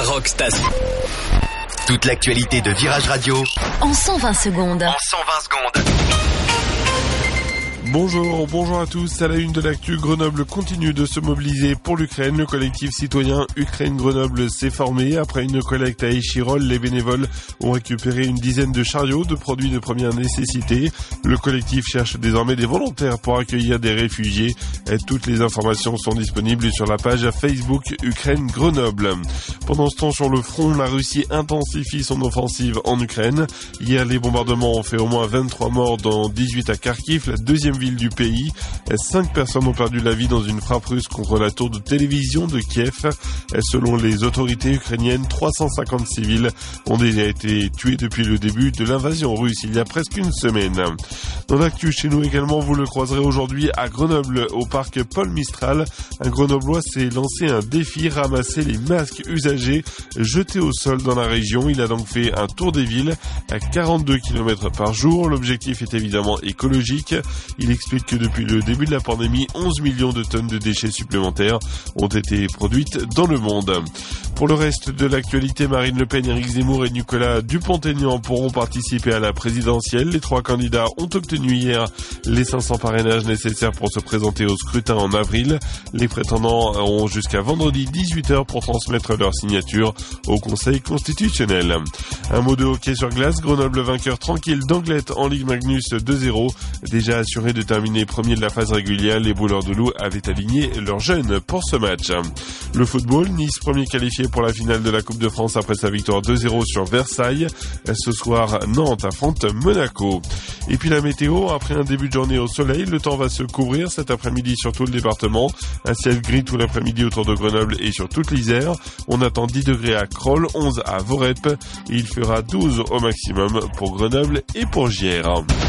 Rock Station. Toute l'actualité de Virage Radio en 120 secondes. Bonjour à tous. À la une de l'actu, Grenoble continue de se mobiliser pour l'Ukraine. Le collectif citoyen Ukraine-Grenoble s'est formé. Après une collecte à Échirol, les bénévoles ont récupéré une dizaine de chariots de produits de première nécessité. Le collectif cherche désormais des volontaires pour accueillir des réfugiés. Toutes les informations sont disponibles sur la page Facebook Ukraine-Grenoble. Pendant ce temps, sur le front, la Russie intensifie son offensive en Ukraine. Hier, les bombardements ont fait au moins 23 morts dont 18 à Kharkiv, la deuxième ville du pays. 5 personnes ont perdu la vie dans une frappe russe contre la tour de télévision de Kiev. Selon les autorités ukrainiennes, 350 civils ont déjà été tués depuis le début de l'invasion russe il y a presque une semaine. Dans l'actu chez nous également, vous le croiserez aujourd'hui à Grenoble, au parc Paul Mistral. Un Grenoblois s'est lancé un défi, ramasser les masques usagés jetés au sol dans la région. Il a donc fait un tour des villes à 42 km par jour. L'objectif est évidemment écologique. Il explique que depuis le début de la pandémie, 11 millions de tonnes de déchets supplémentaires ont été produites dans le monde. Pour le reste de l'actualité, Marine Le Pen, Éric Zemmour et Nicolas Dupont-Aignan pourront participer à la présidentielle. Les 3 candidats ont obtenu hier les 500 parrainages nécessaires pour se présenter au scrutin en avril. Les prétendants ont jusqu'à vendredi 18h pour transmettre leur signature au Conseil constitutionnel. Un mot de hockey sur glace, Grenoble vainqueur tranquille d'Anglet en Ligue Magnus 2-0. Déjà assuré de terminer premier de la phase régulière, les Brûleurs de Loup avaient aligné leurs jeunes pour ce match. Le football, Nice premier qualifié pour la finale de la Coupe de France après sa victoire 2-0 sur Versailles. Ce soir, Nantes affronte Monaco. Et puis la météo, après un début de journée au soleil, le temps va se couvrir cet après-midi sur tout le département. Un ciel gris tout l'après-midi autour de Grenoble et sur toute l'Isère. On attend 10 degrés à Crolles, 11 à Vorep et il fera 12 au maximum pour Grenoble et pour Gières.